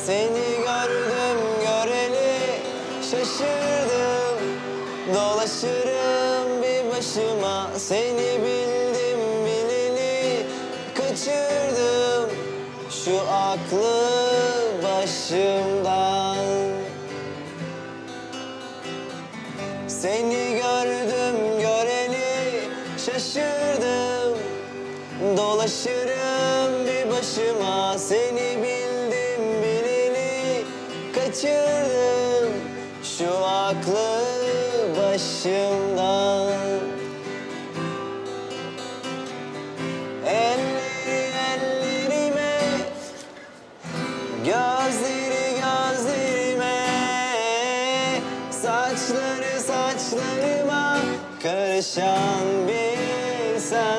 Seni gördüm göreli şaşırdım. Dolaşırım bir başıma, seni bildim bileli kaçırdım şu aklı başımdan. Seni gördüm göreli şaşırdım. Dolaşırım bir başıma, seni bildim bileli kaçırdım şu aklı başımdan. Elleri ellerime, gözleri gözlerime, saçları saçlarıma karışan bir sen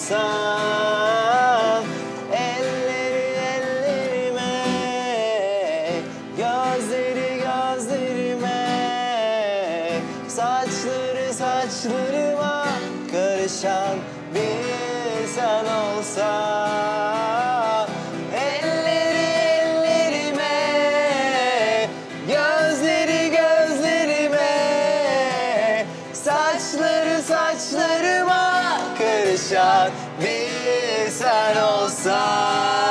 olsan. Elleri ellerime, gözleri gözlerime, saçları saçlarıma karışan bir sen olsan. Elleri ellerime, gözleri gözlerime, saçları saçlarıma karışan bir sen olsan.